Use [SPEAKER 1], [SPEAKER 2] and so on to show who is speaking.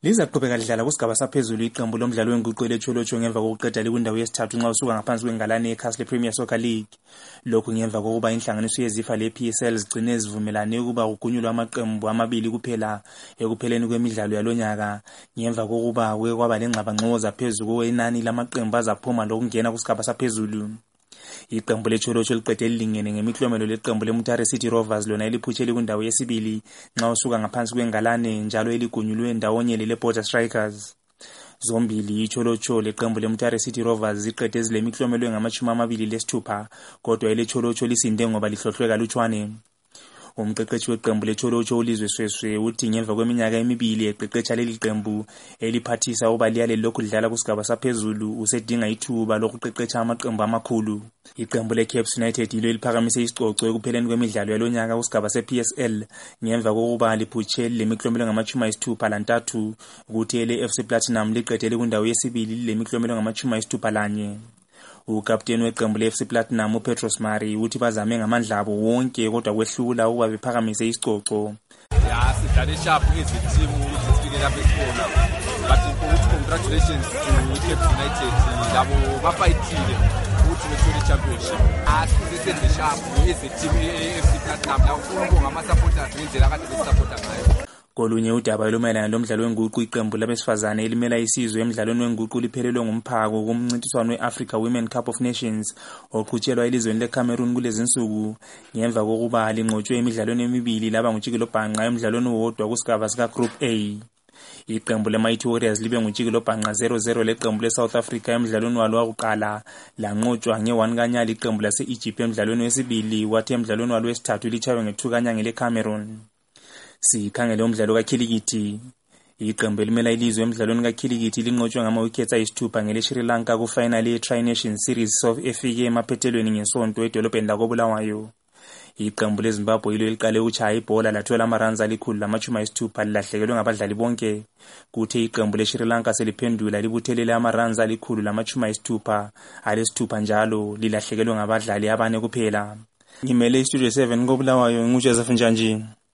[SPEAKER 1] Lizaqhubeka lidlala kusigaba saphezulu iqembu lomdlalo wenguqu letsholotsho ngemva kokuqeda likwindawo yesithathu nxa usuka ngaphansi kwengalane yeCastle Premier Soccer League. Lokhu ngemva kokuba inhlanganiso yezifa le-PSL zigcine zivumelane ukuba kugunyulwe amaqembu amabili kuphela ekupheleni kwemidlalo yalonyaka ngemva kokuba kwaba lengxabangxoza phezu kwenani lamaqembu azaphuma lokungena kusigaba saphezulu. Iqembu letsholotsho liqede lilingene ngemiklomelo leqembu leMutare City Rovers lona eliphutshele kwindawo yesibili nxa usuka ngaphansi kwengalane njalo eligunyulwe ndawonye leBorder Strikers. Zombili itsholotsho leqembu leMutare City Rovers ziqede zilemiklomelo engama-26 kodwa eletsholotsho lisinde ngoba lihlohlwe kalutshwane. Umqeqeshi weqembu letsholotsho uLizwe Sweswe uthi ngemva kweminyaka emibili eqeqesha leli qembu eliphathisa uba liyale lokhu lidlala kusigaba saphezulu usedinga ithuba lokuqeqesha amaqembu amakhulu. Iqembu leCaps United yilo eliphakamise isicoco ekupheleni kwemidlalo yalonyaka kusigaba sePSL ngemva kokuba liphutshele lemiklomelo engama-63 ukuthi ele-FC Platinum liqede likwindawo yesibili lemiklomelo engama-61. Ukapteni weqembu le-FC Platinum uPetros Mari uthi bazame ngamandla abo wonke kodwa kwehlula ukuba bephakamise isicoco.
[SPEAKER 2] Sidlale sharp team ukuthi sifike lapha esikhona. But congratulations to Cape United. Labo bafayithile ukuthi bethole championship. Sisenze sharp team e-FC Platinum. Labo kubonga ama-supporters ngendlela kade besupporta ngayo.
[SPEAKER 1] Kolunye udaba lumayelana lomdlalo wenguqu iqembu labesifazane elimela isizwe emidlalweni wenguqu liphelelwe ngumphako kumncintiswano we-Africa Women Cup of Nations oqhutshelwa elizweni leCameroon kulezinsuku ngemva kokuba linqotshwe emidlalweni emibili laba ngutshikilobhanqa emidlalweni wodwa kusigaba sika Group A. Iqembu le-Mighty Warriors libe ngutshikilobhanqa 0-0 leqembu le-South Africa emidlalweni walo wakuqala lanqotshwa nge-1 kanyali iqembu lase-Egypt emidlalweni wesibili kwathi emidlalweni walo wesithathu litshaywe nge-2 kanyanga leCameroon. Sikhangele umdlalo kaKhilikithi. Iqembu elimela ilizwe emidlalweni kaKhilikithi linqotshwe ngama-wickets ayisithupha ngele-Sri Lanka kufinali ye-Tri-Nation Series efike emaphethelweni ngesonto edolobheni lakoBulawayo. Iqembu leZimbabwe yilo eliqale ukuchaya ibhola lathola ama-runs ali-160 lilahlekelwe ngabadlali bonke. Kuthe iqembu le-Sri Lanka seliphendula libuthelele ama-runs ali-160 njalo lilahlekelwe ngabadlali abane kuphela. Ngimele iStudio 7 koBulawayo nguJoseph Njanji.